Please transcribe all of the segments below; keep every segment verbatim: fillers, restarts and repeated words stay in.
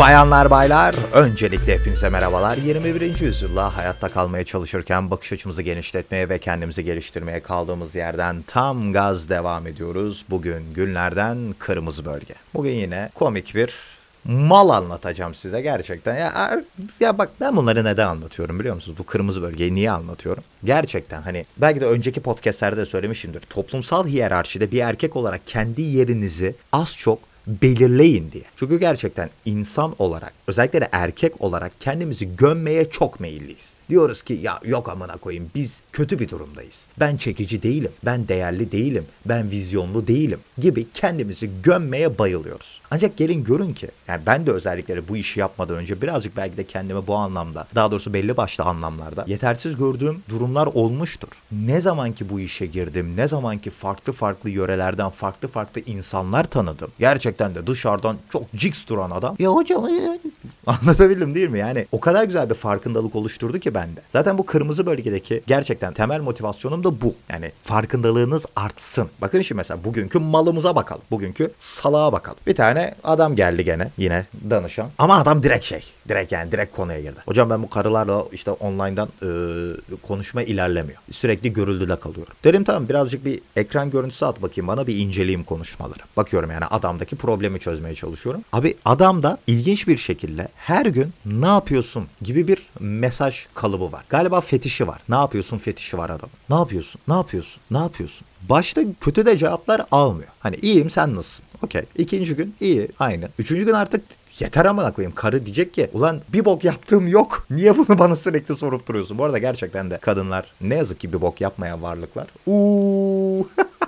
Bayanlar baylar, öncelikle hepinize merhabalar. yirmi birinci yüzyılda hayatta kalmaya çalışırken bakış açımızı genişletmeye ve kendimizi geliştirmeye kaldığımız yerden tam gaz devam ediyoruz. Bugün günlerden kırmızı bölge. Bugün yine komik bir mal anlatacağım size gerçekten. Ya, ya bak ben bunları neden anlatıyorum biliyor musunuz? Bu kırmızı bölgeyi niye anlatıyorum? Gerçekten hani belki de önceki podcastlerde de söylemişimdir. Toplumsal hiyerarşide bir erkek olarak kendi yerinizi az çok belirleyin diye. Çünkü gerçekten insan olarak, özellikle de erkek olarak kendimizi gömmeye çok meyilliyiz. Diyoruz ki ya yok amına koyayım biz kötü bir durumdayız. Ben çekici değilim, ben değerli değilim, ben vizyonlu değilim gibi kendimizi gömmeye bayılıyoruz. Ancak gelin görün ki yani ben de özellikle bu işi yapmadan önce birazcık belki de kendimi bu anlamda, daha doğrusu belli başlı anlamlarda yetersiz gördüğüm durumlar olmuştur. Ne zaman ki bu işe girdim, ne zaman ki farklı farklı yörelerden farklı farklı insanlar tanıdım. Gerçekten de dışarıdan çok jigs duran adam. Ya hocam ya. Anlatabildim değil mi? Yani o kadar güzel bir farkındalık oluşturdu ki bende. Zaten bu kırmızı bölgedeki gerçekten temel motivasyonum da bu. Yani farkındalığınız artsın. Bakın şimdi mesela bugünkü malımıza bakalım. Bugünkü salağa bakalım. Bir tane adam geldi gene yine danışan. Ama adam direkt şey. Direkt yani direkt konuya girdi. Hocam ben bu karılarla işte online'dan e, konuşma ilerlemiyor. Sürekli görüldüde kalıyorum. Dedim tamam birazcık bir ekran görüntüsü at bakayım bana bir inceleyeyim konuşmaları. Bakıyorum yani adamdaki problemi çözmeye çalışıyorum. Abi adam da ilginç bir şekilde her gün ne yapıyorsun gibi bir mesaj kalıbı var. Galiba fetişi var. Ne yapıyorsun fetişi var adamın. Ne yapıyorsun? Ne yapıyorsun? Ne yapıyorsun? Başta kötü de cevaplar almıyor. Hani iyiyim sen nasılsın? Okey. İkinci gün iyi aynı. Üçüncü gün artık yeter amına koyayım. Karı diyecek ki ulan bir bok yaptığım yok. Niye bunu bana sürekli sorup duruyorsun? Bu arada gerçekten de kadınlar ne yazık ki bir bok yapmayan varlıklar. Uuu.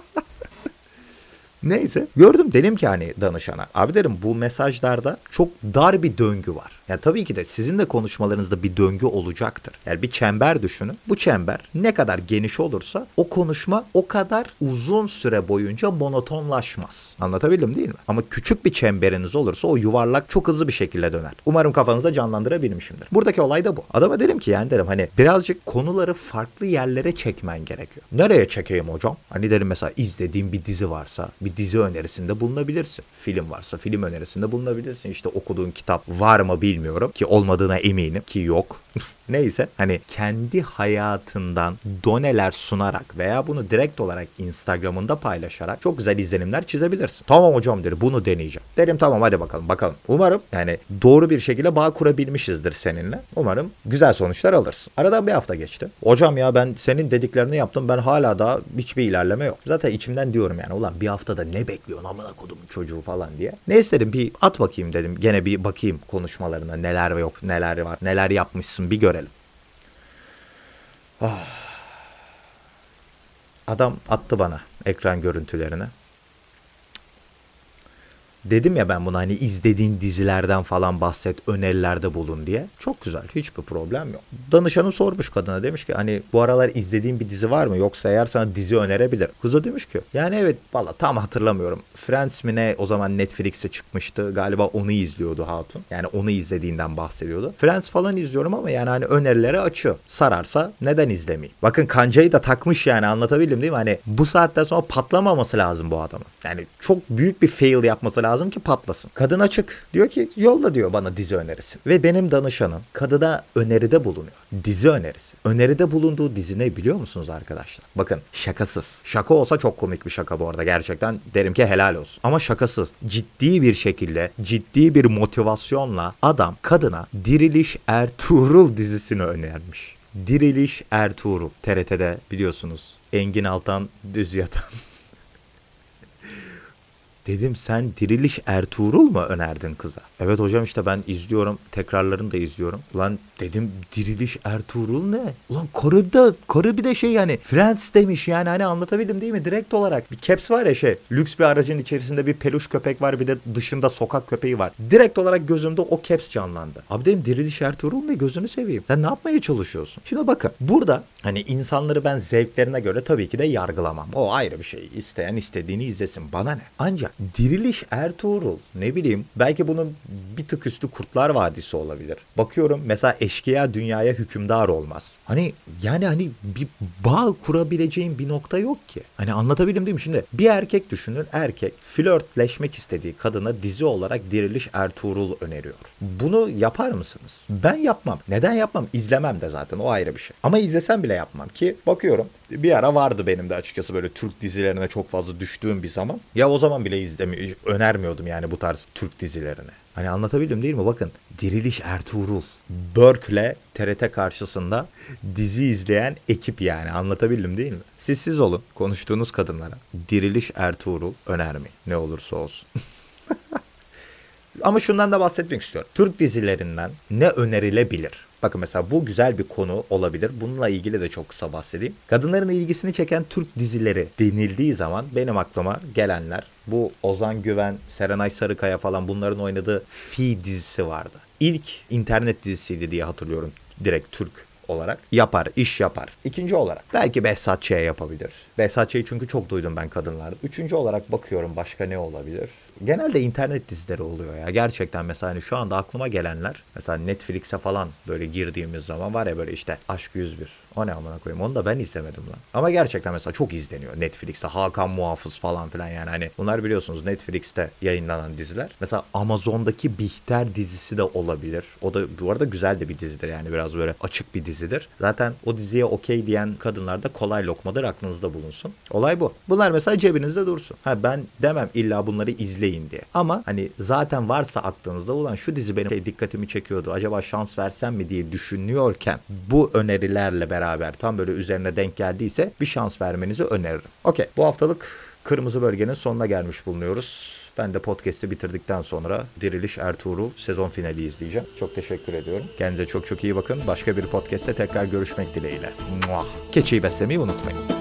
Neyse gördüm dedim ki hani danışana abi dedim bu mesajlarda çok dar bir döngü var. Yani tabii ki de sizin de konuşmalarınızda bir döngü olacaktır. Yani bir çember düşünün. Bu çember ne kadar geniş olursa o konuşma o kadar uzun süre boyunca monotonlaşmaz. Anlatabildim değil mi? Ama küçük bir çemberiniz olursa o yuvarlak çok hızlı bir şekilde döner. Umarım kafanızda canlandırabilmişimdir. Buradaki olay da bu. Adama dedim ki yani dedim hani birazcık konuları farklı yerlere çekmen gerekiyor. Nereye çekeyim hocam? Hani dedim mesela izlediğim bir dizi varsa bir dizi önerisinde bulunabilirsin. Film varsa film önerisinde bulunabilirsin. İşte okuduğun kitap var mı bilmiyorum ki olmadığına eminim ki yok. Neyse hani kendi hayatından doneler sunarak veya bunu direkt olarak Instagram'ında paylaşarak çok güzel izlenimler çizebilirsin. Tamam hocam dedi bunu deneyeceğim. Dedim tamam hadi bakalım bakalım. Umarım yani doğru bir şekilde bağ kurabilmişizdir seninle. Umarım güzel sonuçlar alırsın. Aradan bir hafta geçti. Hocam ya ben senin dediklerini yaptım ben hala daha hiçbir ilerleme yok. Zaten içimden diyorum yani ulan bir haftada ne bekliyorsun amına kodumun çocuğu falan diye. Ne istedim bir at bakayım dedim. Gene bir bakayım konuşmalarına neler yok neler var neler yapmışsın bir görelim. Oh. Adam attı bana ekran görüntülerini. Dedim ya ben buna hani izlediğin dizilerden falan bahset, önerilerde bulun diye. Çok güzel, hiçbir problem yok. Danışanım sormuş kadına demiş ki hani bu aralar izlediğin bir dizi var mı? Yoksa eğer sana dizi önerebilir. Kız da demiş ki yani evet valla tam hatırlamıyorum. Friends mi ne o zaman Netflix'e çıkmıştı. Galiba onu izliyordu hatun. Yani onu izlediğinden bahsediyordu. Friends falan izliyorum ama yani hani önerileri açıyor. Sararsa neden izlemeyeyim? Bakın kancayı da takmış yani anlatabildim değil mi? Hani bu saatten sonra patlamaması lazım bu adamın. Yani çok büyük bir fail yapması lazım. Lazım ki patlasın. Kadın açık. Diyor ki yolla diyor bana dizi önerisi. Ve benim danışanım kadına öneride bulunuyor. Dizi önerisi. Öneride bulunduğu dizi ne biliyor musunuz arkadaşlar? Bakın şakasız. Şaka olsa çok komik bir şaka bu arada. Gerçekten derim ki helal olsun. Ama şakasız. Ciddi bir şekilde, ciddi bir motivasyonla adam kadına Diriliş Ertuğrul dizisini önermiş. Diriliş Ertuğrul. T R T'de biliyorsunuz. Engin Altan düz yatan. Dedim sen Diriliş Ertuğrul mu önerdin kıza? Evet hocam işte ben izliyorum. Tekrarlarını da izliyorum. Ulan dedim Diriliş Ertuğrul ne? Ulan karı da karı bir de şey yani Friends demiş yani hani anlatabildim değil mi? Direkt olarak bir caps var ya şey. Lüks bir aracın içerisinde bir peluş köpek var bir de dışında sokak köpeği var. Direkt olarak gözümde o caps canlandı. Abi dedim Diriliş Ertuğrul ne gözünü seveyim. Sen ne yapmaya çalışıyorsun? Şimdi bakın burada hani insanları ben zevklerine göre tabii ki de yargılamam. O ayrı bir şey. İsteyen istediğini izlesin. Bana ne? Ancak Diriliş Ertuğrul, ne bileyim, belki bunun bir tık üstü Kurtlar Vadisi olabilir. Bakıyorum mesela eşkıya dünyaya hükümdar olmaz. Hani yani hani bir bağ kurabileceğin bir nokta yok ki. Hani anlatabildim değil mi? Şimdi bir erkek düşünün, erkek flörtleşmek istediği kadına dizi olarak Diriliş Ertuğrul öneriyor. Bunu yapar mısınız? Ben yapmam. Neden yapmam? İzlemem de zaten, o ayrı bir şey. Ama izlesem bile yapmam ki bakıyorum bir ara vardı benim de açıkçası böyle Türk dizilerine çok fazla düştüğüm bir zaman. Ya o zaman bile izlemi önermiyordum yani bu tarz Türk dizilerini. Hani anlatabildim değil mi? Bakın, Diriliş Ertuğrul. Burke'le T R T karşısında dizi izleyen ekip yani, anlatabildim değil mi? Siz siz olun konuştuğunuz kadınlara. Diriliş Ertuğrul önermeyin. Ne olursa olsun. Ama şundan da bahsetmek istiyorum. Türk dizilerinden ne önerilebilir? Bakın mesela bu güzel bir konu olabilir. Bununla ilgili de çok kısa bahsedeyim. Kadınların ilgisini çeken Türk dizileri denildiği zaman benim aklıma gelenler bu Ozan Güven, Serenay Sarıkaya falan, bunların oynadığı Fi dizisi vardı. İlk internet dizisiydi diye hatırlıyorum. Direkt Türk olarak yapar, iş yapar. İkinci olarak belki Behzat Ç'ye yapabilir. Behzat Ç'yi çünkü çok duydum ben kadınlarda. Üçüncü olarak bakıyorum başka ne olabilir? Genelde internet dizileri oluyor ya. Gerçekten mesela hani şu anda aklıma gelenler, mesela Netflix'e falan böyle girdiğimiz zaman var ya böyle işte Aşk yüz bir. O ne amına koyayım, onu da ben izlemedim lan. Ama gerçekten mesela çok izleniyor Netflix'te. Hakan Muhafız falan filan yani, hani bunlar biliyorsunuz Netflix'te yayınlanan diziler. Mesela Amazon'daki Bihter dizisi de olabilir. O da bu arada güzel de bir dizidir yani, biraz böyle açık bir dizidir. Zaten o diziye okey diyen kadınlar da kolay lokmadır, aklınızda bulunsun. Olay bu. Bunlar mesela cebinizde dursun. Ha, ben demem illa bunları izleyin diye. Ama hani zaten varsa aklınızda, ulan şu dizi benim şey, dikkatimi çekiyordu, acaba şans versem mi diye düşünüyorken bu önerilerle beraber tam böyle üzerine denk geldiyse bir şans vermenizi öneririm. Okey. Bu haftalık Kırmızı Bölge'nin sonuna gelmiş bulunuyoruz. Ben de podcast'i bitirdikten sonra Diriliş Ertuğrul sezon finali izleyeceğim. Çok teşekkür ediyorum. Kendinize çok çok iyi bakın. Başka bir podcast'te tekrar görüşmek dileğiyle. Muah. Keçiyi beslemeyi unutmayın.